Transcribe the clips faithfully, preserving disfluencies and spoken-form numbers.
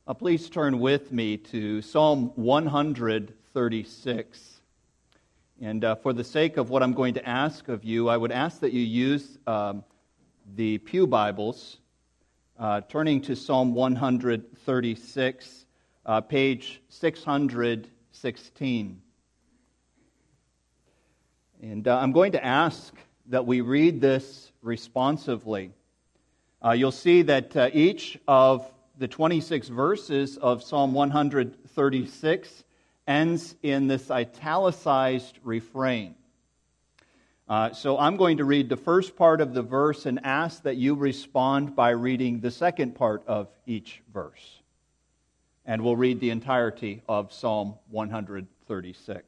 Uh, please turn with me to Psalm one thirty-six. And uh, for the sake of what I'm going to ask of you, I would ask that you use um, the Pew Bibles, uh, turning to Psalm one thirty-six, uh, page six sixteen. And uh, I'm going to ask that we read this responsively. Uh, you'll see that uh, each of the twenty-six verses of Psalm one thirty-six ends in this italicized refrain. Uh, so I'm going to read the first part of the verse and ask that you respond by reading the second part of each verse. And we'll read the entirety of Psalm one thirty-six.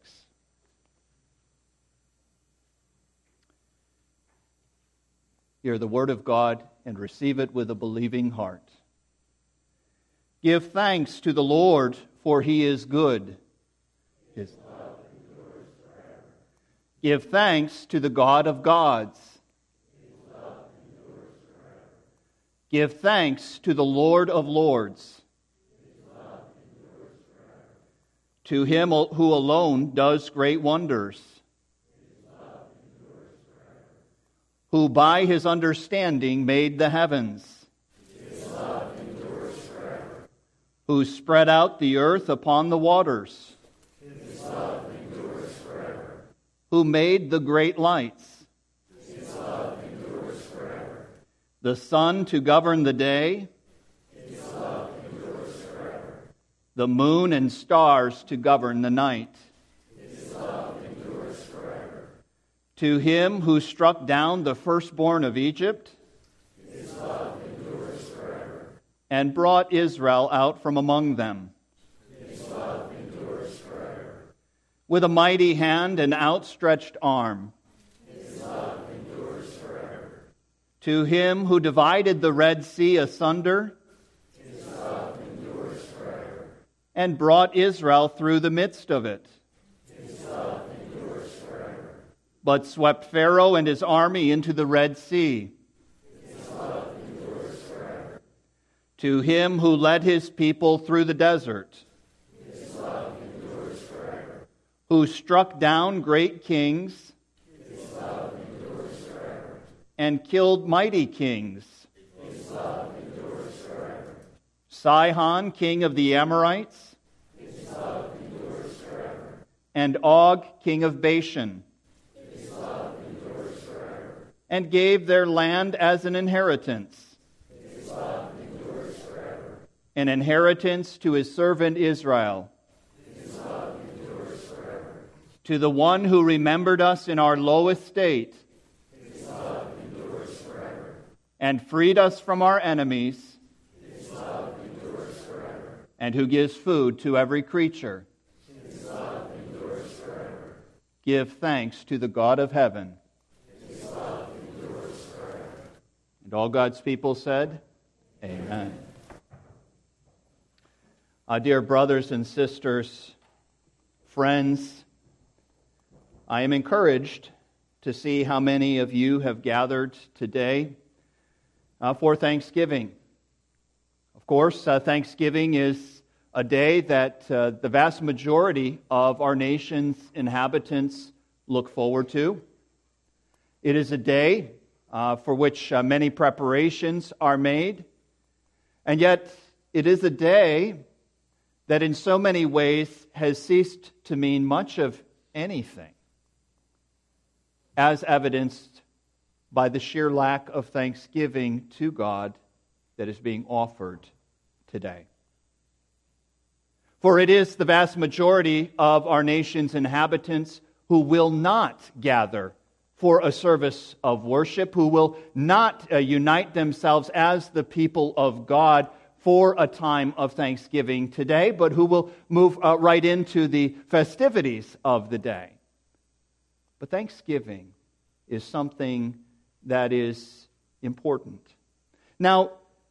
Hear the word of God and receive it with a believing heart. Give thanks to the Lord, for He is good. His love endures forever. Give thanks to the God of gods. His love endures forever. Give thanks to the Lord of lords. His love endures forever. To Him who alone does great wonders. His love endures forever. Who by His understanding made the heavens. Who spread out the earth upon the waters. His love endures forever. Who made the great lights. His love endures forever. The sun to govern the day. His love endures forever. The moon and stars to govern the night. His love endures forever. To Him who struck down the firstborn of Egypt. His love and brought Israel out from among them. His love endures forever. With a mighty hand and outstretched arm. His love endures forever. To Him who divided the Red Sea asunder. His love endures forever. And brought Israel through the midst of it. His love endures forever. But swept Pharaoh and his army into the Red Sea. To Him who led His people through the desert. His love endures forever. Who struck down great kings. His love endures forever. And killed mighty kings. His love endures forever. Sihon, king of the Amorites. His love endures forever. And Og, king of Bashan. His love endures forever. And gave their land as an inheritance. An inheritance to His servant Israel. His love endures forever. To the one who remembered us in our low estate. His love endures forever. And freed us from our enemies. His love endures forever. And who gives food to every creature. His love endures forever. Give thanks to the God of heaven. His love endures forever. And all God's people said, Amen. Uh, dear brothers and sisters, friends, I am encouraged to see how many of you have gathered today uh, for Thanksgiving. Of course, uh, Thanksgiving is a day that uh, the vast majority of our nation's inhabitants look forward to. It is a day uh, for which uh, many preparations are made, and yet it is a day that in so many ways has ceased to mean much of anything, as evidenced by the sheer lack of thanksgiving to God that is being offered today. For it is the vast majority of our nation's inhabitants who will not gather for a service of worship, who will not uh, unite themselves as the people of God for a time of thanksgiving today, but who will move uh, right into the festivities of the day. But Thanksgiving is something that is important. Now,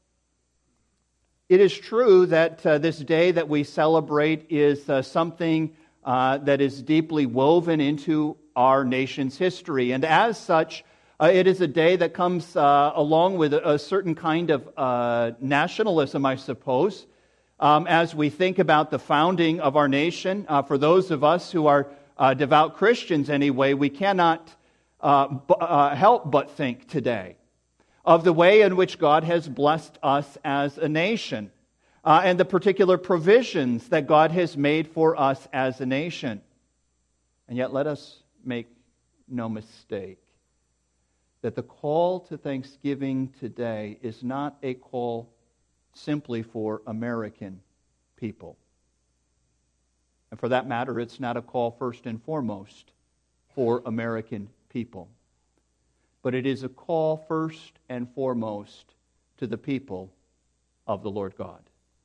it is true that uh, this day that we celebrate is uh, something uh, that is deeply woven into our nation's history, and as such, Uh, it is a day that comes uh, along with a, a certain kind of uh, nationalism, I suppose. um, as we think about the founding of our nation. Uh, for those of us who are uh, devout Christians anyway, we cannot uh, b- uh, help but think today of the way in which God has blessed us as a nation, uh, and the particular provisions that God has made for us as a nation. And yet let us make no mistake that the call to thanksgiving today is not a call simply for American people. And for that matter, it's not a call first and foremost for American people. But it is a call first and foremost to the people of the Lord God.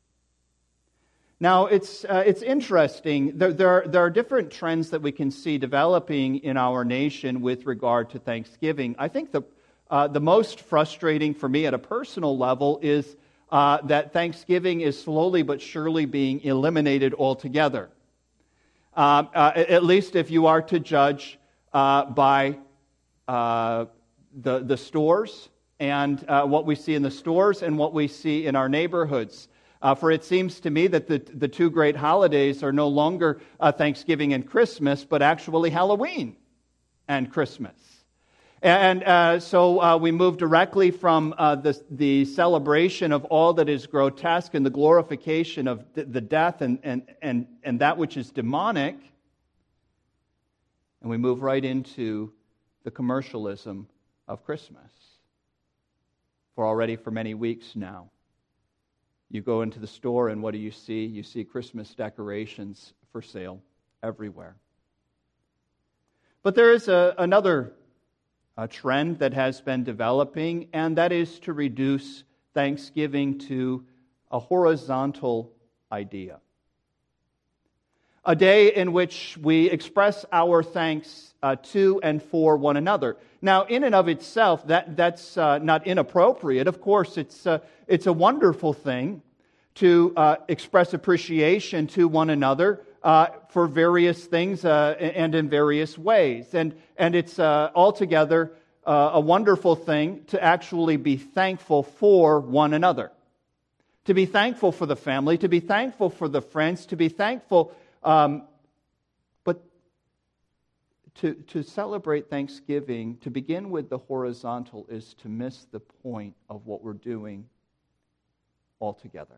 Now, it's uh, it's interesting. There, there, are, there are different trends that we can see developing in our nation with regard to Thanksgiving. I think the uh, the most frustrating for me at a personal level is uh, that Thanksgiving is slowly but surely being eliminated altogether. Uh, uh, at least if you are to judge uh, by uh, the the stores and uh, what we see in the stores and what we see in our neighborhoods. Uh, for it seems to me that the, the two great holidays are no longer uh, Thanksgiving and Christmas, but actually Halloween and Christmas. And uh, so uh, we move directly from uh, the, the celebration of all that is grotesque and the glorification of the, the death and, and, and, and that which is demonic, and we move right into the commercialism of Christmas. For already for many weeks now, you go into the store and what do you see? You see Christmas decorations for sale everywhere. But there is a, another a trend that has been developing, and that is to reduce Thanksgiving to a horizontal idea. A day in which we express our thanks uh, to and for one another. Now, in and of itself, that that's uh, not inappropriate. Of course, it's uh, it's a wonderful thing to uh, express appreciation to one another uh, for various things uh, and in various ways, and and it's uh, altogether uh, a wonderful thing to actually be thankful for one another, to be thankful for the family, to be thankful for the friends, to be thankful. Um, but to, to celebrate Thanksgiving, to begin with the horizontal, is to miss the point of what we're doing altogether.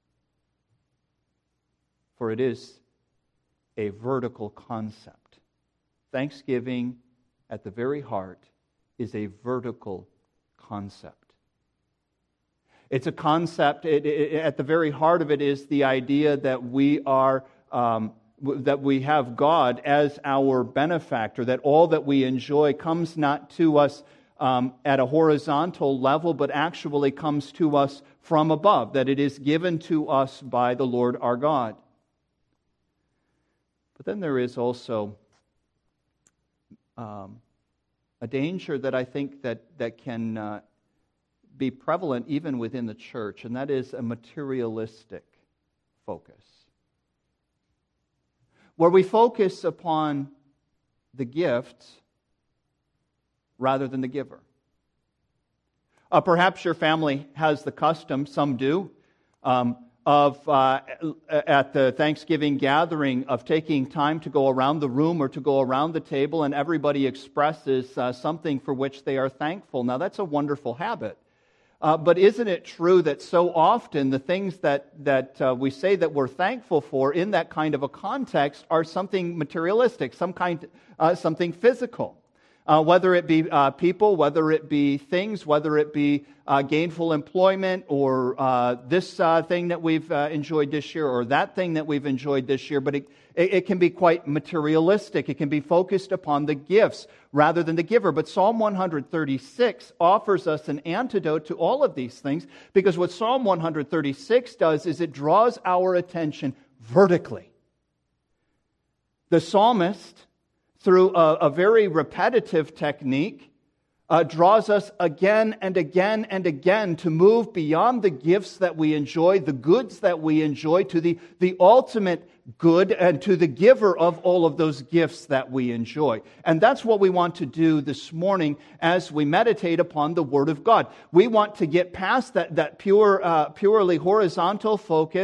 For it is a vertical concept. Thanksgiving, at the very heart, is a vertical concept. It's a concept, it, it, at the very heart of it is the idea that we are Um, that we have God as our benefactor, that all that we enjoy comes not to us um, at a horizontal level, but actually comes to us from above, that it is given to us by the Lord our God. But then there is also um, a danger that I think that, that can uh, be prevalent even within the church, and that is a materialistic focus, where we focus upon the gift rather than the giver. Uh, perhaps your family has the custom, some do, um, of uh, at the Thanksgiving gathering of taking time to go around the room or to go around the table and everybody expresses uh, something for which they are thankful. Now that's a wonderful habit. Uh, but isn't it true that so often the things that, that uh, we say that we're thankful for in that kind of a context are something materialistic, some kind, uh, something physical? Uh, whether it be uh, people, whether it be things, whether it be uh, gainful employment, or uh, this uh, thing that we've uh, enjoyed this year, or that thing that we've enjoyed this year. But it, it can be quite materialistic. It can be focused upon the gifts rather than the giver. But Psalm one thirty-six offers us an antidote to all of these things, because what Psalm one thirty-six does is it draws our attention vertically. The psalmist, through a, a very repetitive technique, uh, draws us again and again and again to move beyond the gifts that we enjoy, the goods that we enjoy, to the, the ultimate good and to the giver of all of those gifts that we enjoy. And that's what we want to do this morning as we meditate upon the Word of God. We want to get past that, that pure, uh, purely horizontal focus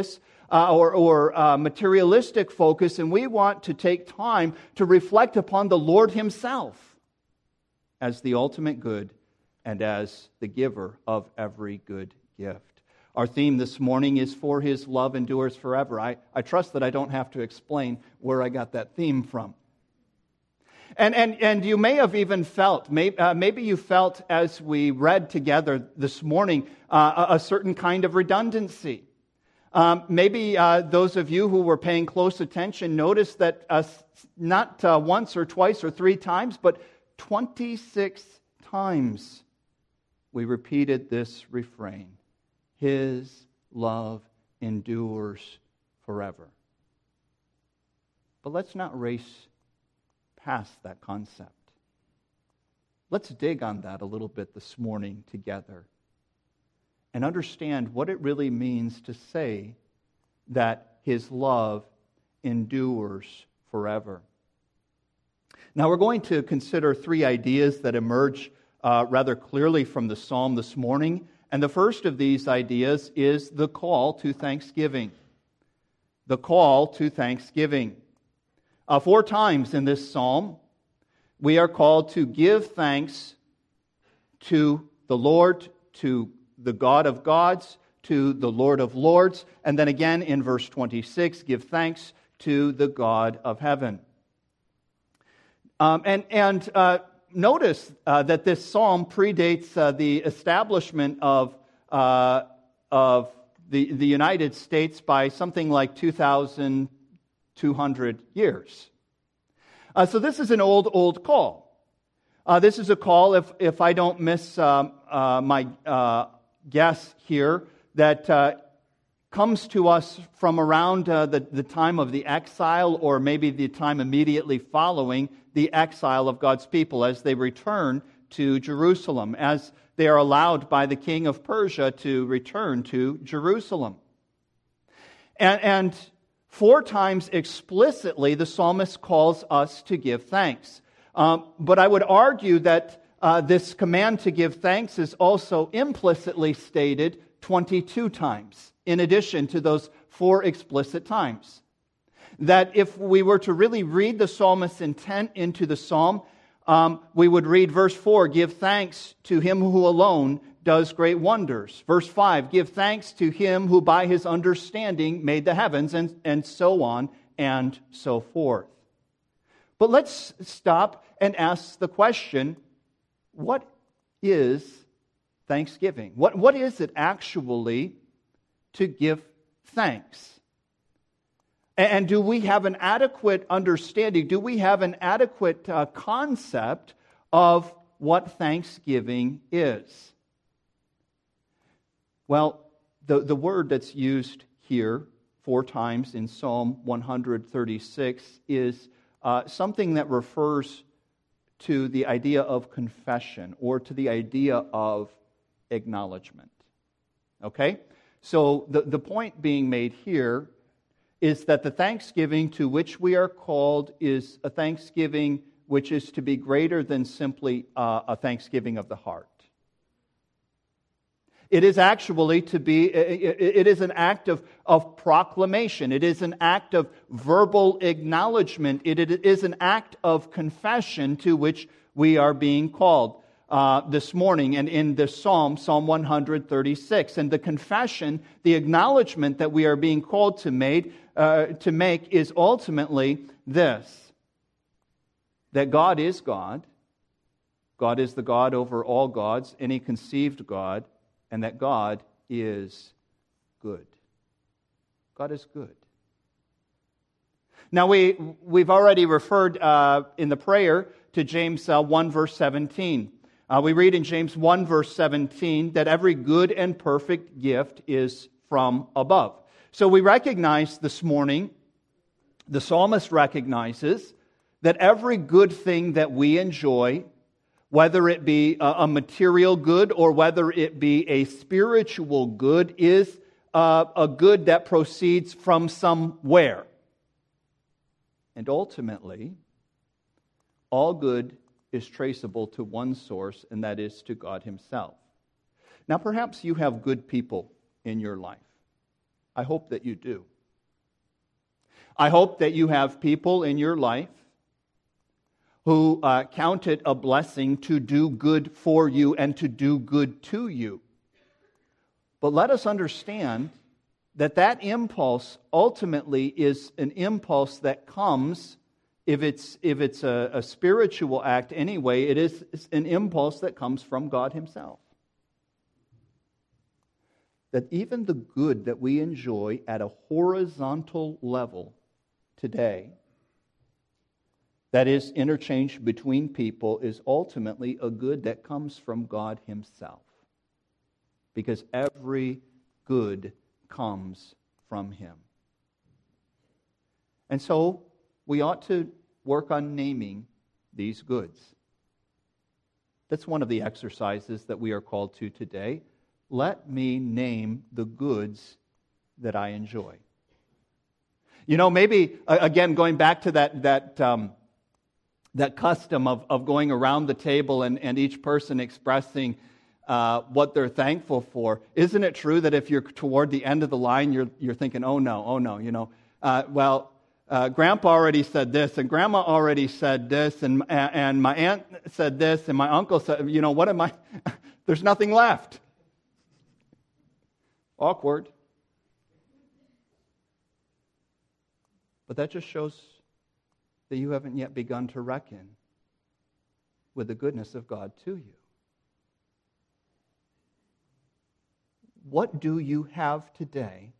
uh, or, or uh, materialistic focus, and we want to take time to reflect upon the Lord Himself as the ultimate good and as the giver of every good gift. Our theme this morning is For His Love Endures Forever. I, I trust that I don't have to explain where I got that theme from. And, and, and you may have even felt, maybe, uh, maybe you felt as we read together this morning, uh, a, a certain kind of redundancy. Um, maybe uh, those of you who were paying close attention noticed that uh, not uh, once or twice or three times, but twenty-six times we repeated this refrain: His love endures forever. But let's not race past that concept. Let's dig on that a little bit this morning together and understand what it really means to say that His love endures forever. Now we're going to consider three ideas that emerge uh, rather clearly from the psalm this morning. And the first of these ideas is the call to thanksgiving. The call to thanksgiving. Uh, four times in this psalm, we are called to give thanks to the Lord, to the God of gods, to the Lord of lords, and then again in verse twenty-six, give thanks to the God of heaven. Um, and and uh, notice uh, that this psalm predates uh, the establishment of uh, of the the United States by something like two thousand two hundred years. Uh, so this is an old, old call. Uh, this is a call, if if I don't miss um, uh, my uh, guess here, that uh, comes to us from around uh, the, the time of the exile, or maybe the time immediately following the exile of God's people as they return to Jerusalem, as they are allowed by the king of Persia to return to Jerusalem. And, and four times explicitly, the psalmist calls us to give thanks. Um, but I would argue that uh, this command to give thanks is also implicitly stated twenty-two times, in addition to those four explicit times. That if we were to really read the psalmist's intent into the psalm, um, we would read verse four, give thanks to Him who alone does great wonders. Verse five, give thanks to Him who by His understanding made the heavens, and, and so on and so forth. But let's stop and ask the question, what is thanksgiving? What, what is it actually to give thanks? And, and do we have an adequate understanding? Do we have an adequate uh, concept of what thanksgiving is? Well, the, the word that's used here four times in Psalm one thirty-six is uh, something that refers to the idea of confession or to the idea of acknowledgement. Okay? So the, the point being made here is that the thanksgiving to which we are called is a thanksgiving which is to be greater than simply uh, a thanksgiving of the heart. It is actually to be, it is an act of, of proclamation. It is an act of verbal acknowledgement. It is an act of confession to which we are being called uh, this morning and in this psalm, Psalm one thirty-six. And the confession, the acknowledgement that we are being called to, made, uh, to make is ultimately this: that God is God. God is the God over all gods, any conceived God. And that God is good. God is good. Now, we, we've already referred uh, in the prayer to James uh, one, verse seventeen. Uh, we read in James one, verse seventeen, that every good and perfect gift is from above. So we recognize this morning, the psalmist recognizes that every good thing that we enjoy, whether it be a material good or whether it be a spiritual good, is uh, a good that proceeds from somewhere. And ultimately, all good is traceable to one source, and that is to God Himself. Now, perhaps you have good people in your life. I hope that you do. I hope that you have people in your life who uh, count it a blessing to do good for you and to do good to you. But let us understand that that impulse ultimately is an impulse that comes, if it's, if it's a, a spiritual act anyway, it is an impulse that comes from God Himself. That even the good that we enjoy at a horizontal level today, that is interchange between people, is ultimately a good that comes from God Himself. Because every good comes from Him. And so we ought to work on naming these goods. That's one of the exercises that we are called to today. Let me name the goods that I enjoy. You know, maybe, again, going back to that that um, that custom of, of going around the table and, and each person expressing uh, what they're thankful for. Isn't it true that if you're toward the end of the line, you're you're thinking, oh no, oh no, you know, uh, well, uh, Grandpa already said this, and Grandma already said this, and and my aunt said this, and my uncle said, you know, what am I? There's nothing left. Awkward. But that just shows that you haven't yet begun to reckon with the goodness of God to you. What do you have today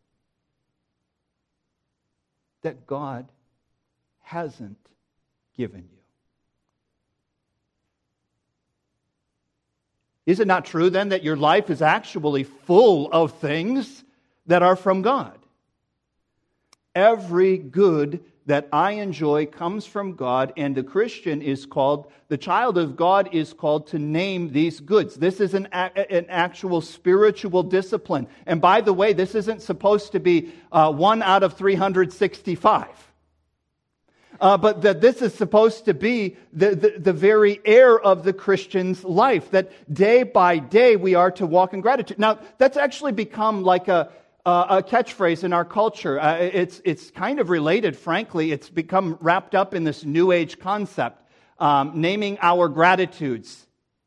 that God hasn't given you? Is it not true then that your life is actually full of things that are from God? Every good that I enjoy comes from God, and the Christian is called, the child of God is called to name these goods. This is an, an actual spiritual discipline. And by the way, this isn't supposed to be uh, one out of three hundred sixty-five. Uh, but that this is supposed to be the, the, the very air of the Christian's life, that day by day we are to walk in gratitude. Now, that's actually become like a Uh, a catchphrase in our culture. Uh, it's it's kind of related, frankly. It's become wrapped up in this New Age concept, um, naming our gratitudes.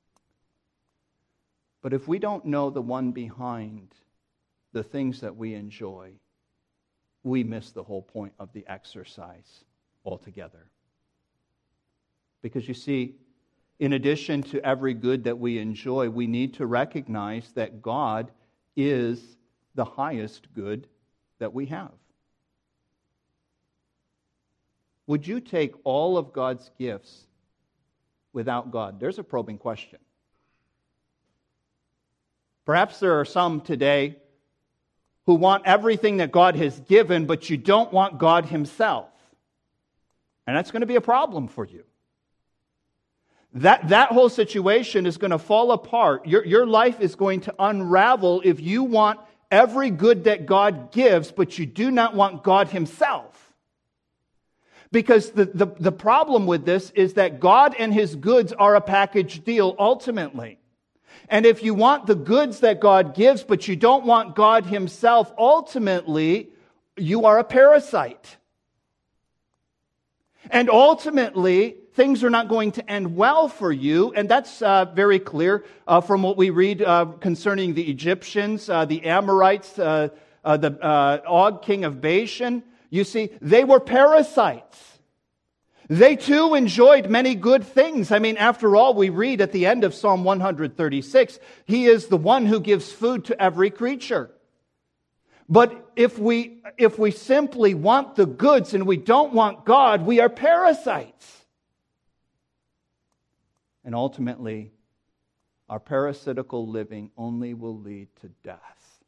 But if we don't know the one behind the things that we enjoy, we miss the whole point of the exercise altogether. Because you see, in addition to every good that we enjoy, we need to recognize that God is the highest good that we have. Would you take all of God's gifts without God? There's a probing question. Perhaps there are some today who want everything that God has given, but you don't want God Himself. And that's going to be a problem for you. That, that whole situation is going to fall apart. Your, your life is going to unravel if you want every good that God gives, but you do not want God Himself. Because the, the, the problem with this is that God and His goods are a package deal ultimately. And if you want the goods that God gives, but you don't want God Himself, ultimately, you are a parasite. And ultimately, things are not going to end well for you, and that's uh, very clear uh, from what we read uh, concerning the Egyptians, uh, the Amorites, uh, uh, the uh, Og, king of Bashan. You see, they were parasites. They too enjoyed many good things. I mean, after all, we read at the end of Psalm one thirty-six, He is the one who gives food to every creature. But if we if we simply want the goods and we don't want God, we are parasites. And ultimately, our parasitical living only will lead to death.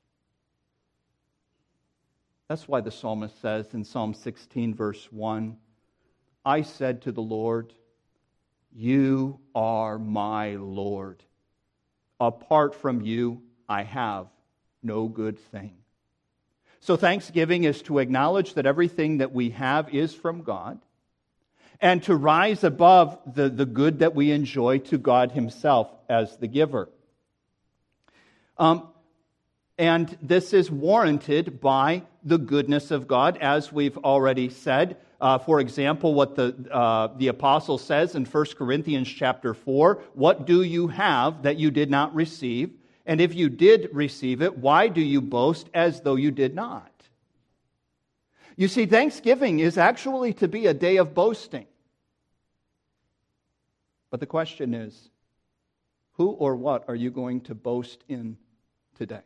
That's why the psalmist says in Psalm sixteen, verse one, I said to the Lord, You are my Lord. Apart from you, I have no good thing. So thanksgiving is to acknowledge that everything that we have is from God, and to rise above the, the good that we enjoy to God Himself as the giver. Um, And this is warranted by the goodness of God, as we've already said. Uh, for example, what the uh, the apostle says in First Corinthians chapter four, "What do you have that you did not receive? And if you did receive it, why do you boast as though you did not?" You see, Thanksgiving is actually to be a day of boasting. But the question is, who or what are you going to boast in today?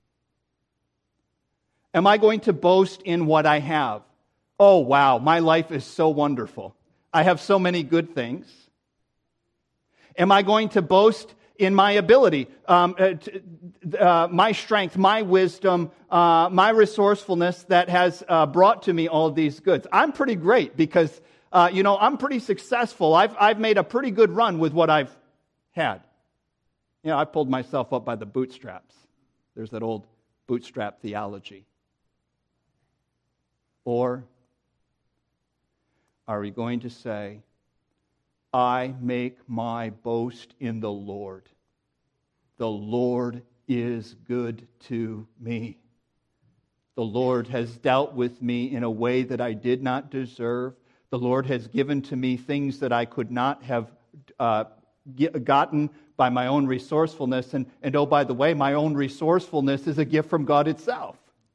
Am I going to boast in what I have? Oh, wow, my life is so wonderful. I have so many good things. Am I going to boast in my ability, um, uh, t- uh, my strength, my wisdom, uh, my resourcefulness that has uh, brought to me all these goods? I'm pretty great because, uh, you know, I'm pretty successful. I've, I've made a pretty good run with what I've had. You know, I pulled myself up by the bootstraps. There's that old bootstrap theology. Or are we going to say, I make my boast in the Lord. The Lord is good to me. The Lord has dealt with me in a way that I did not deserve. The Lord has given to me things that I could not have uh, get, gotten by my own resourcefulness. And, and oh, by the way, my own resourcefulness is a gift from God itself.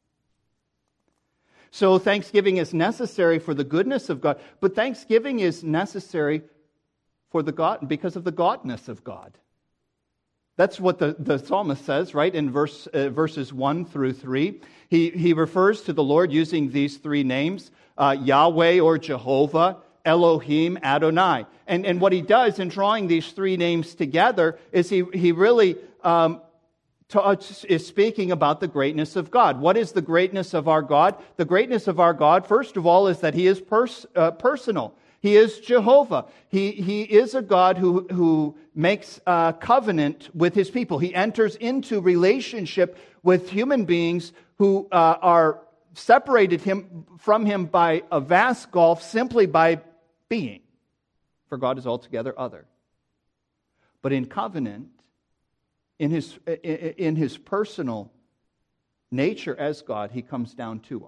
So Thanksgiving is necessary for the goodness of God, but Thanksgiving is necessary for the God because of the godness of God. That's what the, the psalmist says, right, in verse uh, verses one through three. He, he refers to the Lord using these three names, uh, Yahweh or Jehovah, Elohim, Adonai. And, and what he does in drawing these three names together is he, he really um, to, is speaking about the greatness of God. What is the greatness of our God? The greatness of our God, first of all, is that he is pers- uh, personal. He is Jehovah. He, he is a God who, who makes a covenant with his people. He enters into relationship with human beings who uh, are separated him from him by a vast gulf simply by being. For God is altogether other. But in covenant, in his, in his personal nature as God, he comes down to us.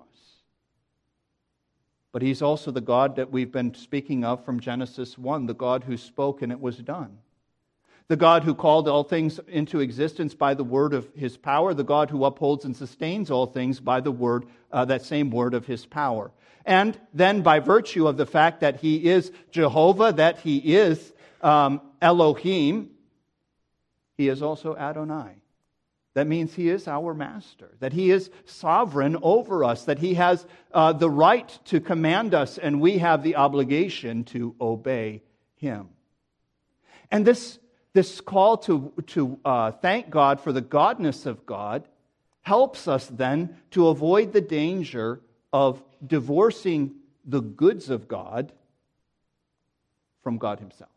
But he's also the God that we've been speaking of from Genesis one, the God who spoke and it was done. The God who called all things into existence by the word of his power, the God who upholds and sustains all things by the word, uh, that same word of his power. And then by virtue of the fact that he is Jehovah, that he is um, Elohim, he is also Adonai. That means he is our master, that he is sovereign over us, that he has uh, the right to command us, and we have the obligation to obey him. And this, this call to, to uh, thank God for the godness of God helps us then to avoid the danger of divorcing the goods of God from God himself.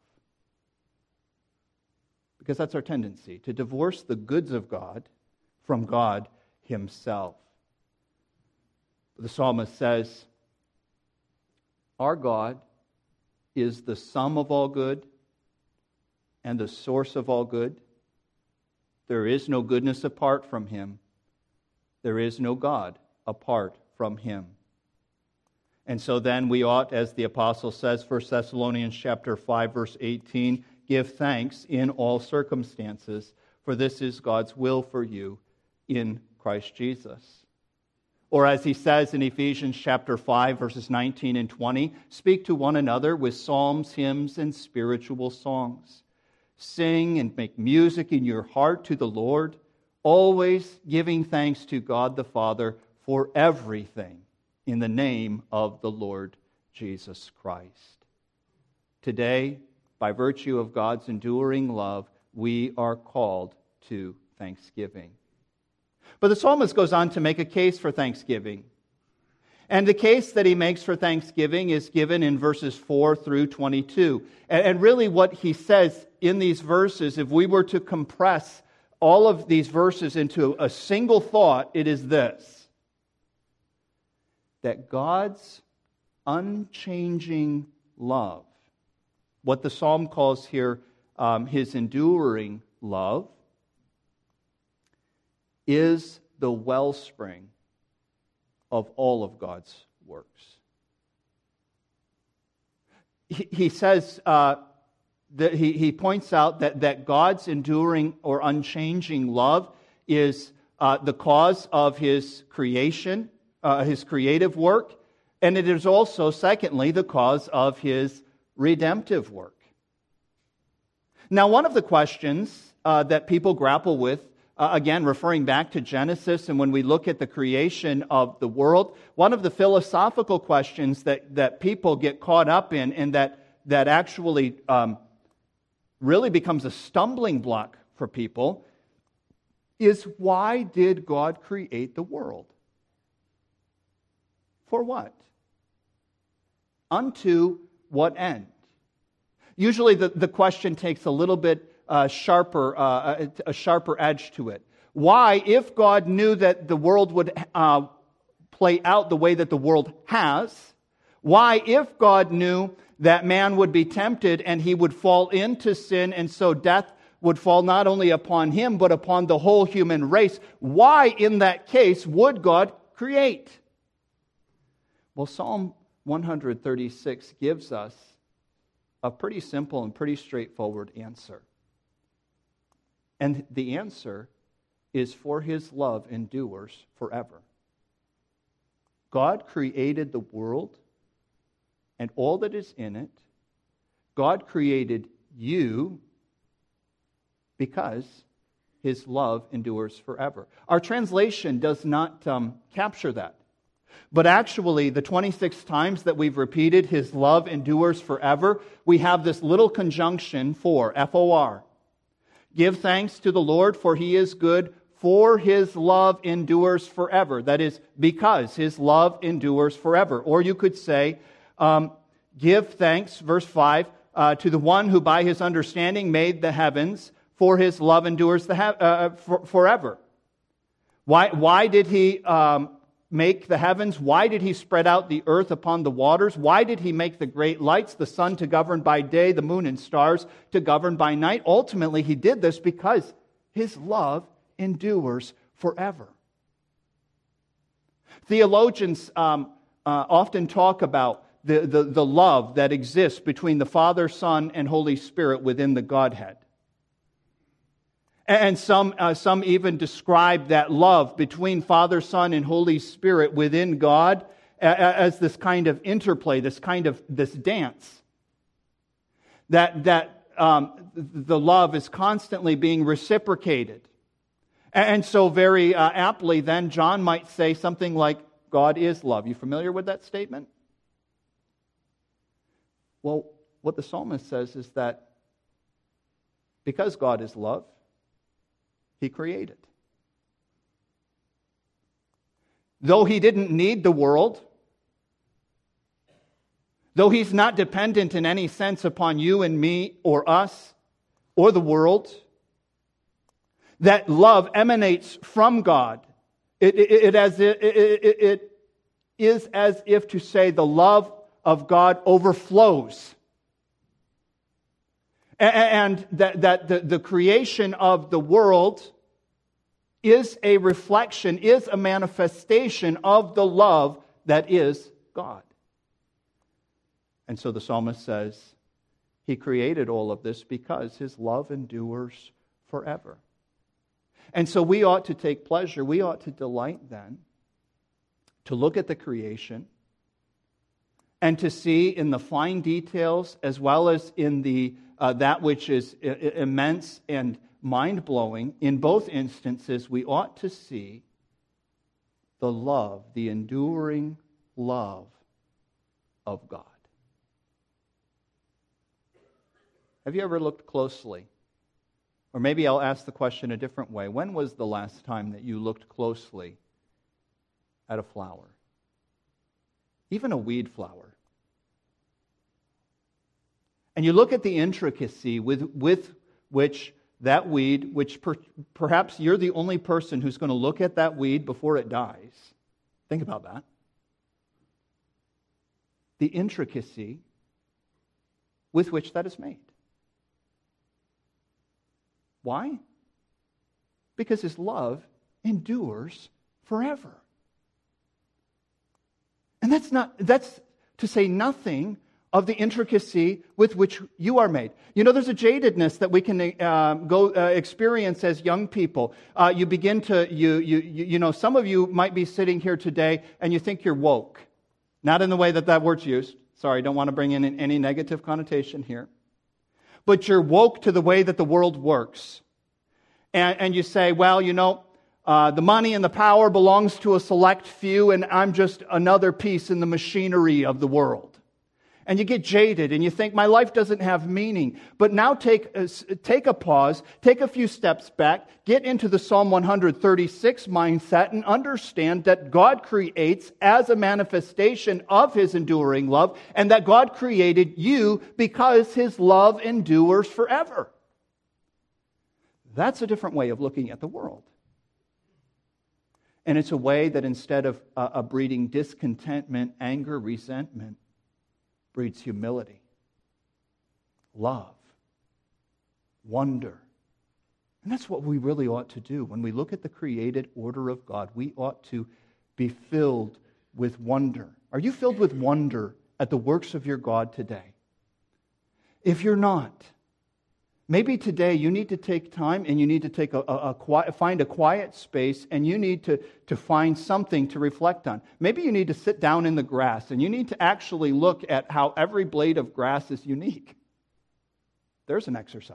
Because that's our tendency, to divorce the goods of God from God himself. The psalmist says, our God is the sum of all good and the source of all good. There is no goodness apart from him. There is no God apart from him. And so then we ought, as the apostle says, First Thessalonians chapter five, verse eighteen, give thanks in all circumstances, for this is God's will for you in Christ Jesus. Or as he says in Ephesians chapter five, verses nineteen and twenty, speak to one another with psalms, hymns, and spiritual songs. Sing and make music in your heart to the Lord, always giving thanks to God the Father for everything in the name of the Lord Jesus Christ. Today, by virtue of God's enduring love, we are called to thanksgiving. But the psalmist goes on to make a case for thanksgiving. And the case that he makes for thanksgiving is given in verses four through twenty-two. And really what he says in these verses, if we were to compress all of these verses into a single thought, it is this: that God's unchanging love, what the psalm calls here um, his enduring love, is the wellspring of all of God's works. He, he says, uh, that he, he points out that, that God's enduring or unchanging love is uh, the cause of His creation, uh, His creative work, and it is also, secondly, the cause of His redemptive work. Now, one of the questions uh, that people grapple with, uh, again, referring back to Genesis, and when we look at the creation of the world, one of the philosophical questions that, that people get caught up in, and that, that actually um, really becomes a stumbling block for people, is why did God create the world? For what? Unto what end? Usually the, the question takes a little bit uh, sharper, uh, a, a sharper edge to it. Why, if God knew that the world would uh, play out the way that the world has, why, if God knew that man would be tempted and he would fall into sin, and so death would fall not only upon him but upon the whole human race, why in that case would God create? Well, Psalm one thirty-six gives us a pretty simple and pretty straightforward answer. And the answer is, for His love endures forever. God created the world and all that is in it. God created you because His love endures forever. Our translation does not um, capture that. But actually, the twenty-six times that we've repeated His love endures forever, we have this little conjunction for, F O R. Give thanks to the Lord, for He is good, for His love endures forever. That is, because His love endures forever. Or you could say, um, give thanks, verse five, uh, to the one who by His understanding made the heavens, for His love endures the he- uh, for, forever. Why, why did He um, make the heavens? Why did He spread out the earth upon the waters? Why did He make the great lights, the sun to govern by day, the moon and stars to govern by night? Ultimately, He did this because His love endures forever. Theologians um, uh, often talk about the, the, the love that exists between the Father, Son, and Holy Spirit within the Godhead. And some uh, some even describe that love between Father, Son, and Holy Spirit within God as this kind of interplay, this kind of this dance. That that um, the love is constantly being reciprocated. And so very uh, aptly then, John might say something like, God is love. You familiar with that statement? Well, what the psalmist says is that because God is love, He created. Though He didn't need the world, though He's not dependent in any sense upon you and me or us or the world, that love emanates from God. It, it, it, as it, it, it is as if to say the love of God overflows. And that, that the, the creation of the world is a reflection, is a manifestation of the love that is God. And so the psalmist says, He created all of this because His love endures forever. And so we ought to take pleasure, we ought to delight then, to look at the creation and to see in the fine details as well as in the Uh, that which is I- immense and mind-blowing. In both instances, we ought to see the love, the enduring love of God. Have you ever looked closely? Or maybe I'll ask the question a different way. When was the last time that you looked closely at a flower? Even a weed flower. And you look at the intricacy with, with which that weed, which per, perhaps you're the only person who's going to look at that weed before it dies. Think about that. The intricacy with which that is made. Why? Because His love endures forever. And that's not, that's to say nothing of the intricacy with which you are made. You know, there's a jadedness that we can uh, go uh, experience as young people. Uh, you begin to, you, you, you, you know, some of you might be sitting here today and you think you're woke. Not in the way that that word's used. Sorry, don't want to bring in any negative connotation here. But you're woke to the way that the world works. And, and you say, well, you know, uh, the money and the power belongs to a select few, and I'm just another piece in the machinery of the world. And you get jaded and you think, my life doesn't have meaning. But now take a, take a pause, take a few steps back, get into the Psalm one thirty-six mindset and understand that God creates as a manifestation of His enduring love, and that God created you because His love endures forever. That's a different way of looking at the world. And it's a way that instead of uh, uh, breeding discontentment, anger, resentment, breeds humility, love, wonder. And that's what we really ought to do. When we look at the created order of God, we ought to be filled with wonder. Are you filled with wonder at the works of your God today? If you're not, maybe today you need to take time and you need to take a, a, a quiet, find a quiet space, and you need to, to find something to reflect on. Maybe you need to sit down in the grass and you need to actually look at how every blade of grass is unique. There's an exercise.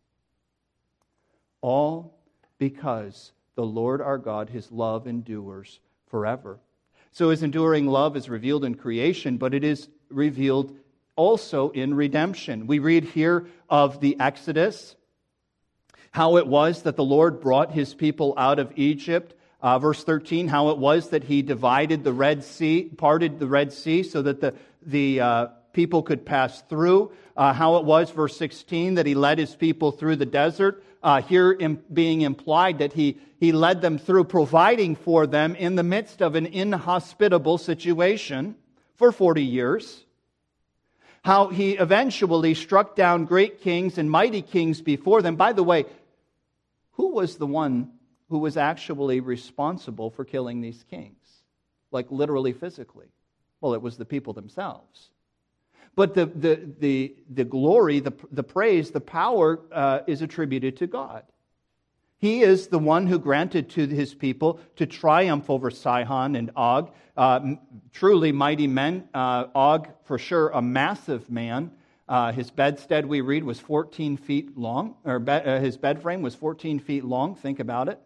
All because the Lord our God, His love endures forever. So His enduring love is revealed in creation, but it is revealed also in redemption. We read here of the Exodus, how it was that the Lord brought His people out of Egypt. Uh, verse thirteen, how it was that He divided the Red Sea, parted the Red Sea so that the, the uh, people could pass through. Uh, how it was, verse sixteen, that He led His people through the desert. Uh, here in, being implied that he, he led them through, providing for them in the midst of an inhospitable situation for forty years. How He eventually struck down great kings and mighty kings before them. By the way, who was the one who was actually responsible for killing these kings? Like literally, physically. Well, it was the people themselves. But the the the, the glory, the, the praise, the power uh, is attributed to God. He is the one who granted to His people to triumph over Sihon and Og. Uh, truly mighty men. Uh, Og, for sure, a massive man. Uh, his bedstead, we read, was fourteen feet long, or be, uh, his bed frame was fourteen feet long. Think about it.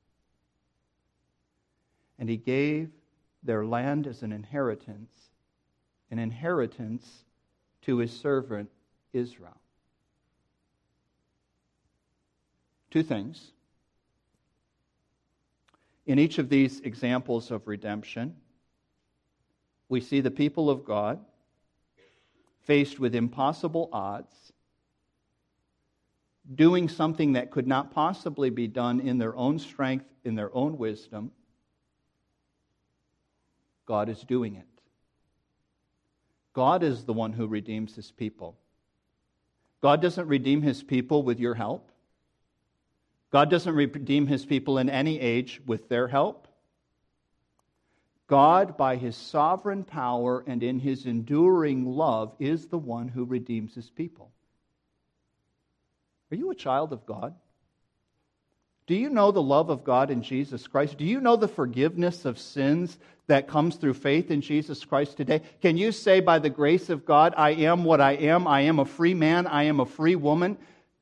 And He gave their land as an inheritance, an inheritance to His servant Israel. Two things. In each of these examples of redemption, we see the people of God faced with impossible odds, doing something that could not possibly be done in their own strength, in their own wisdom. God is doing it. God is the one who redeems His people. God doesn't redeem His people with your help. God doesn't redeem His people in any age with their help. God, by His sovereign power and in His enduring love, is the one who redeems His people. Are you a child of God? Do you know the love of God in Jesus Christ? Do you know the forgiveness of sins that comes through faith in Jesus Christ today? Can you say, by the grace of God, I am what I am, I am a free man, I am a free woman?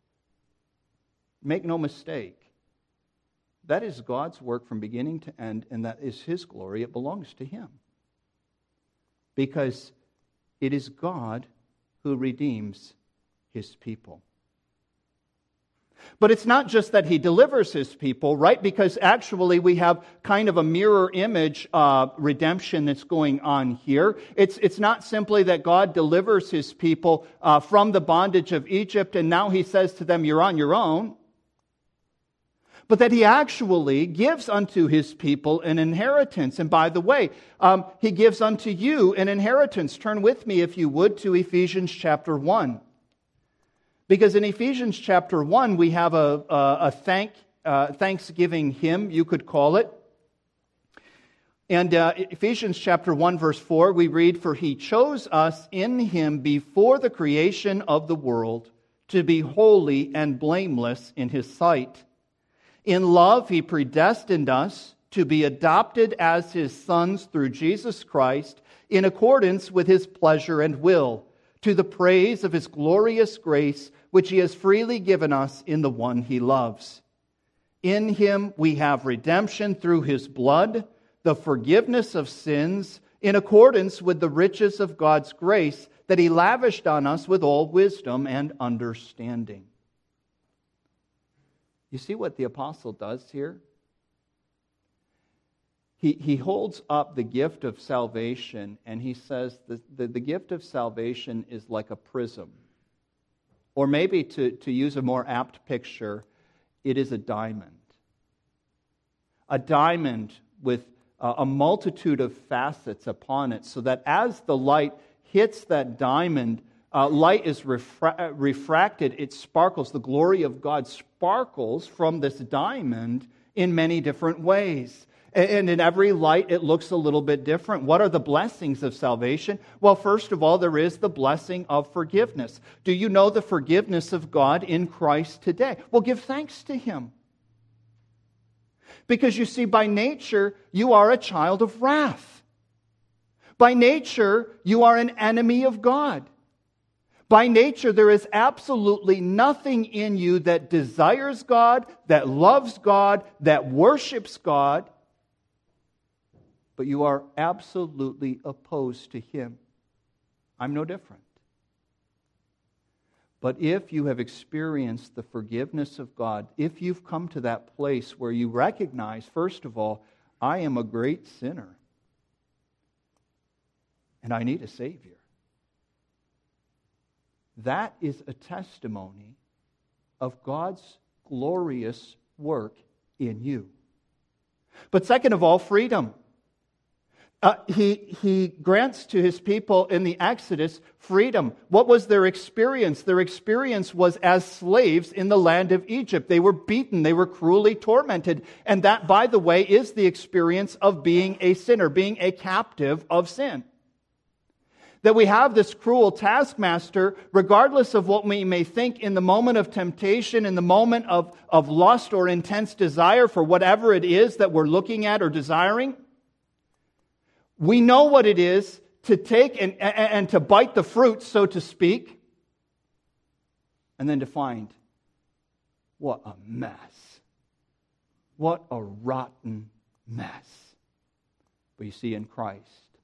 Make no mistake. That is God's work from beginning to end, and that is His glory. It belongs to Him. Because it is God who redeems His people. But it's not just that He delivers His people, right? Because actually we have kind of a mirror image uh, redemption that's going on here. It's, it's not simply that God delivers His people uh, from the bondage of Egypt and now He says to them, you're on your own. But that He actually gives unto His people an inheritance. And by the way, um, He gives unto you an inheritance. Turn with me, if you would, to Ephesians chapter one. Because in Ephesians chapter one, we have a, a, a thank uh, Thanksgiving hymn, you could call it. And uh, Ephesians chapter one, verse four, we read, "For he chose us in him before the creation of the world to be holy and blameless in his sight. In love he predestined us to be adopted as his sons through Jesus Christ in accordance with his pleasure and will, to the praise of his glorious grace, which he has freely given us in the one he loves. In him we have redemption through his blood, the forgiveness of sins, in accordance with the riches of God's grace that he lavished on us with all wisdom and understanding." You see what the apostle does here? He, he holds up the gift of salvation and he says the, the, the gift of salvation is like a prism. Or maybe to, to use a more apt picture, it is a diamond. A diamond with uh, a multitude of facets upon it, so that as the light hits that diamond, uh, light is refra- refracted, it sparkles. The glory of God sparkles from this diamond in many different ways. And in every light, it looks a little bit different. What are the blessings of salvation? Well, first of all, there is the blessing of forgiveness. Do you know the forgiveness of God in Christ today? Well, give thanks to him. Because you see, by nature, you are a child of wrath. By nature, you are an enemy of God. By nature, there is absolutely nothing in you that desires God, that loves God, that worships God. But you are absolutely opposed to him. I'm no different. But if you have experienced the forgiveness of God, if you've come to that place where you recognize, first of all, I am a great sinner and I need a Savior, that is a testimony of God's glorious work in you. But second of all, freedom. Uh, he, he grants to his people in the Exodus freedom. What was their experience? Their experience was as slaves in the land of Egypt. They were beaten. They were cruelly tormented. And that, by the way, is the experience of being a sinner, being a captive of sin. That we have this cruel taskmaster, regardless of what we may think in the moment of temptation, in the moment of, of lust or intense desire for whatever it is that we're looking at or desiring. We know what it is to take and, and, and to bite the fruit, so to speak, and then to find, what a mess. What a rotten mess. But you see, in Christ,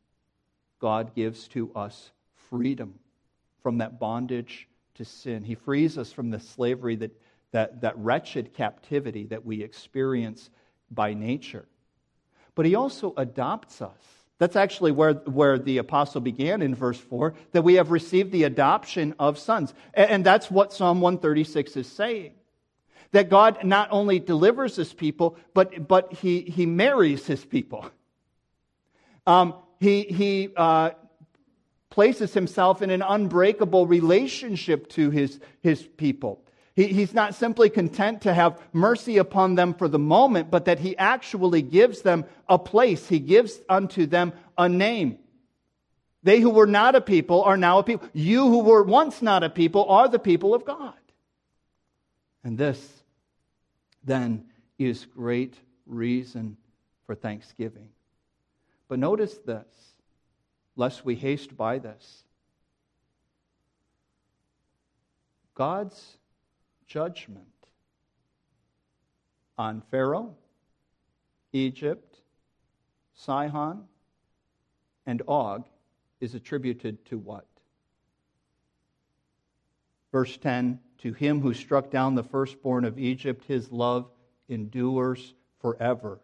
God gives to us freedom from that bondage to sin. He frees us from the slavery, that, that, that wretched captivity that we experience by nature. But he also adopts us. That's actually where, where the apostle began in verse four, that we have received the adoption of sons. And, and that's what Psalm one thirty-six is saying. That God not only delivers his people, but, but he, he marries his people. Um, he he uh, places himself in an unbreakable relationship to his, his people. He, he's not simply content to have mercy upon them for the moment, but that he actually gives them a place. He gives unto them a name. They who were not a people are now a people. You who were once not a people are the people of God. And this, then, is great reason for thanksgiving. But notice this, lest we haste by this. God's judgment on Pharaoh, Egypt, Sihon, and Og is attributed to what? Verse ten, to him who struck down the firstborn of Egypt, his love endures forever.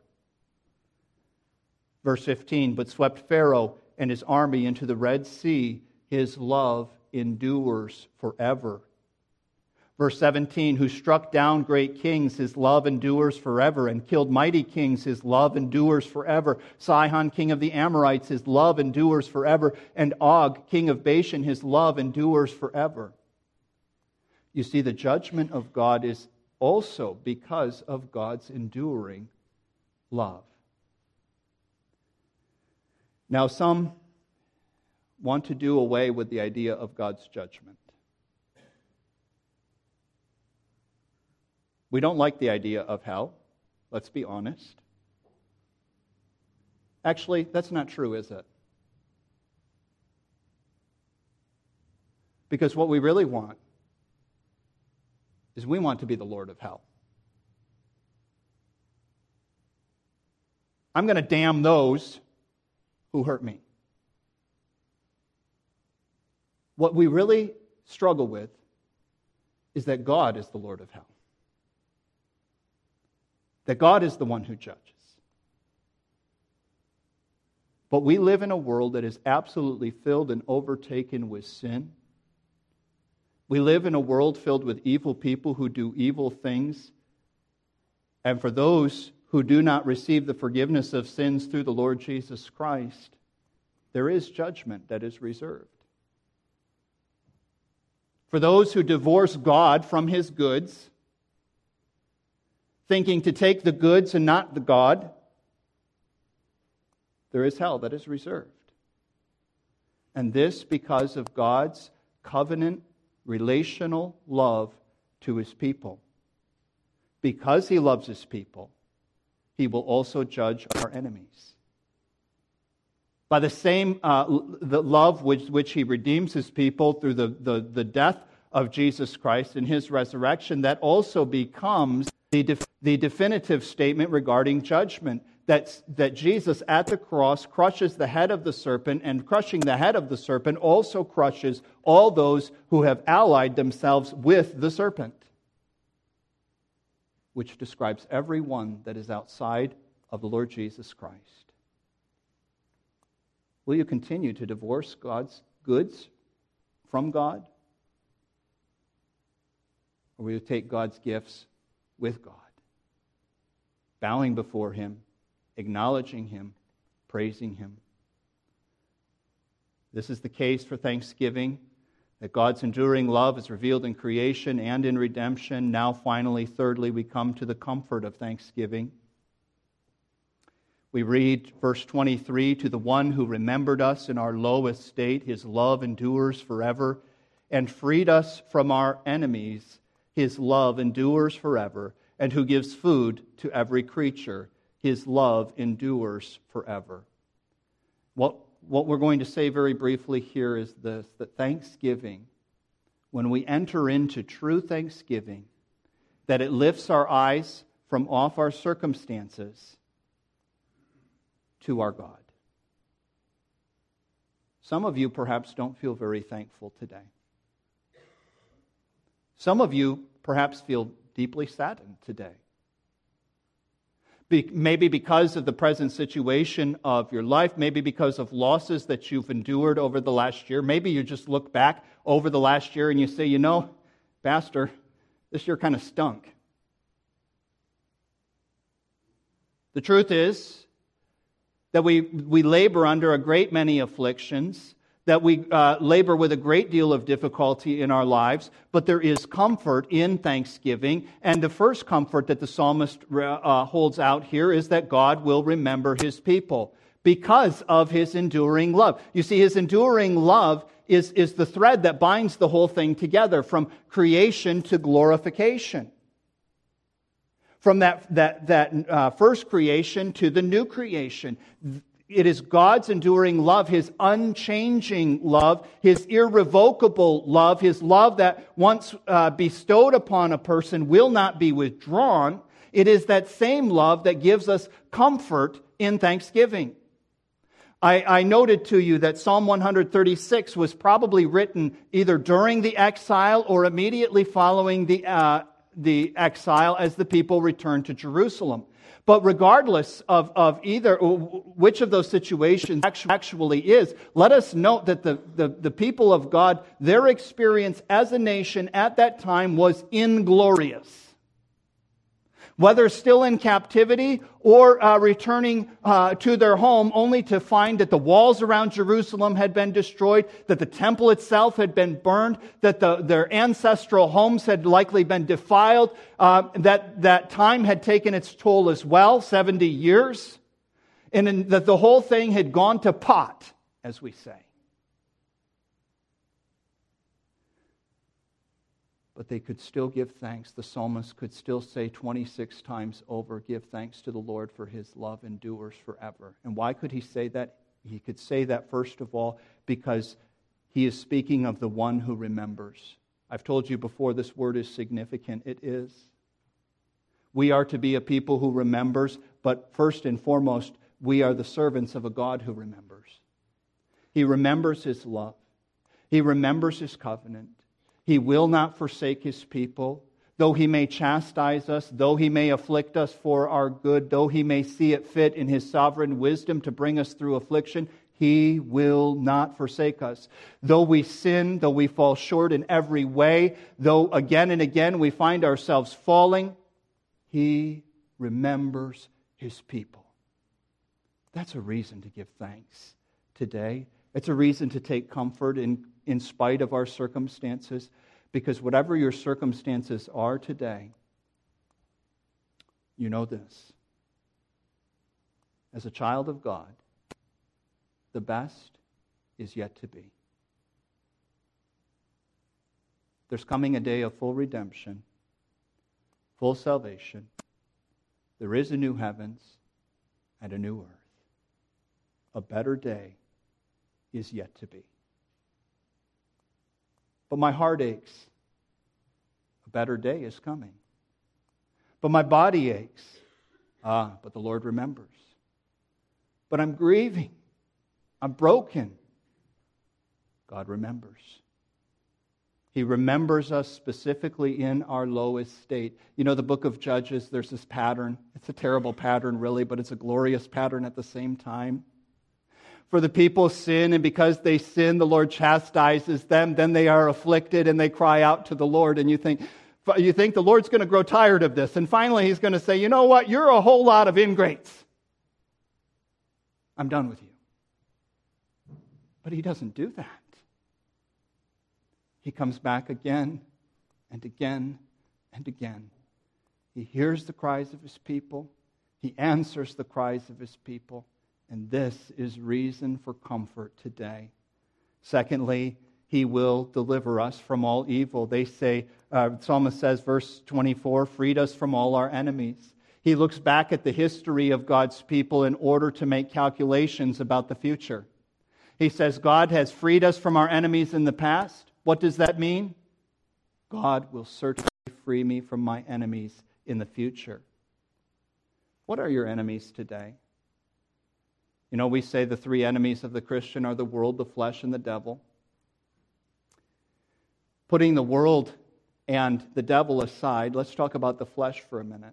Verse fifteen, but swept Pharaoh and his army into the Red Sea, his love endures forever. Verse seventeen, who struck down great kings, his love endures forever, and killed mighty kings, his love endures forever. Sihon, king of the Amorites, his love endures forever, and Og, king of Bashan, his love endures forever. You see, the judgment of God is also because of God's enduring love. Now, some want to do away with the idea of God's judgment. We don't like the idea of hell, let's be honest. Actually, that's not true, is it? Because what we really want is we want to be the Lord of hell. I'm going to damn those who hurt me. What we really struggle with is that God is the Lord of hell. That God is the one who judges. But we live in a world that is absolutely filled and overtaken with sin. We live in a world filled with evil people who do evil things. And for those who do not receive the forgiveness of sins through the Lord Jesus Christ, there is judgment that is reserved. For those who divorce God from His goods, thinking to take the goods and not the God, there is hell that is reserved. And this because of God's covenant, relational love to His people. Because He loves His people, He will also judge our enemies. By the same uh, the love which, which He redeems His people through the, the, the death of Jesus Christ and His resurrection, that also becomes the, def, the definitive statement regarding judgment. That, that Jesus at the cross crushes the head of the serpent, and crushing the head of the serpent also crushes all those who have allied themselves with the serpent, which describes everyone that is outside of the Lord Jesus Christ. Will you continue to divorce God's goods from God? Or will you take God's gifts with God, bowing before Him, acknowledging Him, praising Him? This is the case for thanksgiving, that God's enduring love is revealed in creation and in redemption. Now, finally, thirdly, we come to the comfort of thanksgiving. We read verse twenty-three, "To the one who remembered us in our low estate, His love endures forever, and freed us from our enemies, His love endures forever, and who gives food to every creature, His love endures forever." What, what we're going to say very briefly here is this, that thanksgiving, when we enter into true thanksgiving, that it lifts our eyes from off our circumstances to our God. Some of you perhaps don't feel very thankful today. Some of you perhaps feel deeply saddened today. Be, maybe because of the present situation of your life, maybe because of losses that you've endured over the last year. Maybe you just look back over the last year and you say, you know, Pastor, this year kind of stunk. The truth is that we, we labor under a great many afflictions, that we uh, labor with a great deal of difficulty in our lives, but there is comfort in thanksgiving. And the first comfort that the psalmist uh, holds out here is that God will remember His people because of His enduring love. You see, His enduring love is, is the thread that binds the whole thing together, from creation to glorification. From that, that, that uh, first creation to the new creation. It is God's enduring love, His unchanging love, His irrevocable love, His love that once uh, bestowed upon a person will not be withdrawn. It is that same love that gives us comfort in thanksgiving. I, I noted to you that Psalm one thirty-six was probably written either during the exile or immediately following the uh, the exile as the people returned to Jerusalem. But regardless of, of either, which of those situations actually is, let us note that the, the, the people of God, their experience as a nation at that time was inglorious. whether still in captivity or uh, returning uh, to their home, only to find that the walls around Jerusalem had been destroyed, that the temple itself had been burned, that the, their ancestral homes had likely been defiled, uh, that, that time had taken its toll as well, seventy years, and in, that the whole thing had gone to pot, as we say. But they could still give thanks. The psalmist could still say twenty-six times over, give thanks to the Lord for His love endures forever. And why could he say that? He could say that, first of all, because he is speaking of the one who remembers. I've told you before, this word is significant. It is. We are to be a people who remembers, but first and foremost, we are the servants of a God who remembers. He remembers His love. He remembers His covenant. He will not forsake His people. Though He may chastise us, though He may afflict us for our good, though He may see it fit in His sovereign wisdom to bring us through affliction, He will not forsake us. Though we sin, though we fall short in every way, though again and again we find ourselves falling, He remembers His people. That's a reason to give thanks today. It's a reason to take comfort in, in spite of our circumstances, because whatever your circumstances are today, you know this. As a child of God, the best is yet to be. There's coming a day of full redemption, full salvation. There is a new heavens and a new earth. A better day is yet to be. But my heart aches. A better day is coming. But my body aches. Ah, but the Lord remembers. But I'm grieving. I'm broken. God remembers. He remembers us specifically in our lowest state. You know, the book of Judges, there's this pattern. It's a terrible pattern, really, but it's a glorious pattern at the same time. For the people sin, and because they sin, the Lord chastises them. Then they are afflicted, and they cry out to the Lord. And you think, you think the Lord's going to grow tired of this. And finally, He's going to say, you know what? You're a whole lot of ingrates. I'm done with you. But He doesn't do that. He comes back again and again and again. He hears the cries of His people. He answers the cries of His people. And this is reason for comfort today. Secondly, He will deliver us from all evil. They say, uh, the psalmist says, verse twenty-four, freed us from all our enemies. He looks back at the history of God's people in order to make calculations about the future. He says, God has freed us from our enemies in the past. What does that mean? God will certainly free me from my enemies in the future. What are your enemies today? You know, we say the three enemies of the Christian are the world, the flesh, and the devil. Putting the world and the devil aside, let's talk about the flesh for a minute.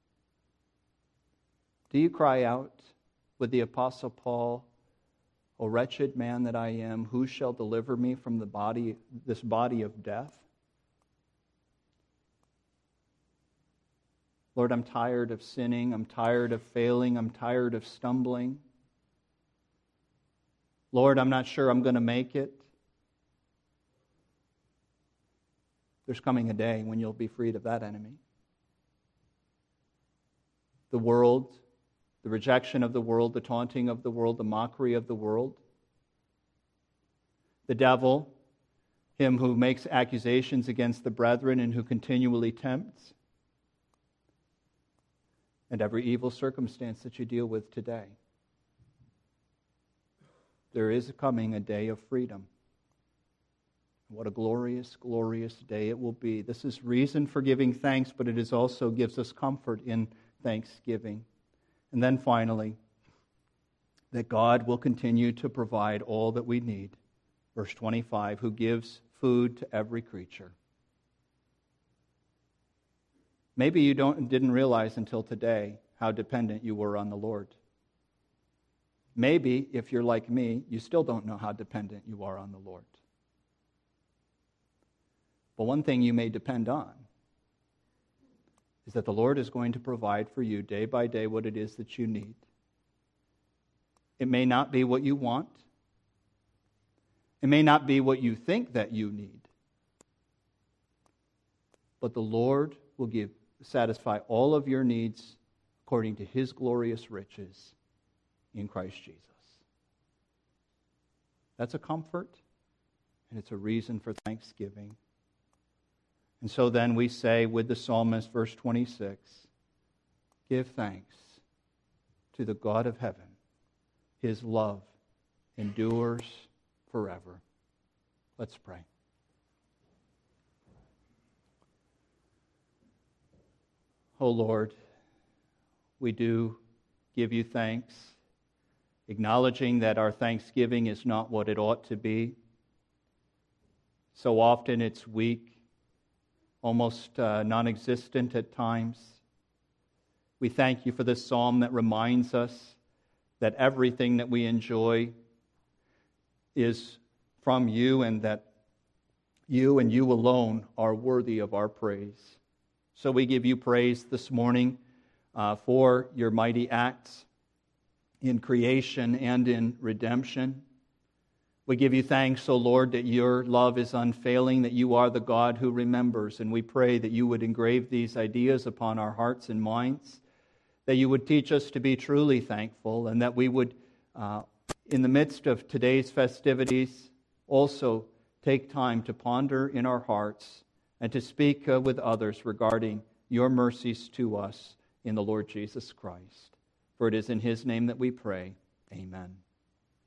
Do you cry out with the Apostle Paul, O wretched man that I am, who shall deliver me from the body, this body of death? Lord, I'm tired of sinning. I'm tired of failing. I'm tired of stumbling. Lord, I'm not sure I'm going to make it. There's coming a day when you'll be freed of that enemy. The world, the rejection of the world, the taunting of the world, the mockery of the world. The devil, him who makes accusations against the brethren and who continually tempts. And every evil circumstance that you deal with today. There is coming a day of freedom. What a glorious, glorious day it will be. This is reason for giving thanks, but it is also gives us comfort in thanksgiving. And then finally, that God will continue to provide all that we need. Verse twenty-five, who gives food to every creature. Maybe you don't didn't realize until today how dependent you were on the Lord. Maybe, if you're like me, you still don't know how dependent you are on the Lord. But one thing you may depend on is that the Lord is going to provide for you day by day what it is that you need. It may not be what you want. It may not be what you think that you need. But the Lord will give satisfy all of your needs according to His glorious riches in Christ Jesus. That's a comfort, and it's a reason for thanksgiving. And so then we say with the psalmist, verse twenty-six, give thanks to the God of heaven. His love endures forever. Let's pray. Oh Lord, we do give you thanks, acknowledging that our thanksgiving is not what it ought to be. So often it's weak, almost uh, non-existent at times. We thank you for this psalm that reminds us that everything that we enjoy is from you, and that you and you alone are worthy of our praise. So we give you praise this morning uh, for your mighty acts in creation and in redemption. We give you thanks, O Lord, that your love is unfailing, that you are the God who remembers. And we pray that you would engrave these ideas upon our hearts and minds, that you would teach us to be truly thankful, and that we would, uh, in the midst of today's festivities, also take time to ponder in our hearts and to speak uh, with others regarding your mercies to us in the Lord Jesus Christ. For it is in His name that we pray. Amen.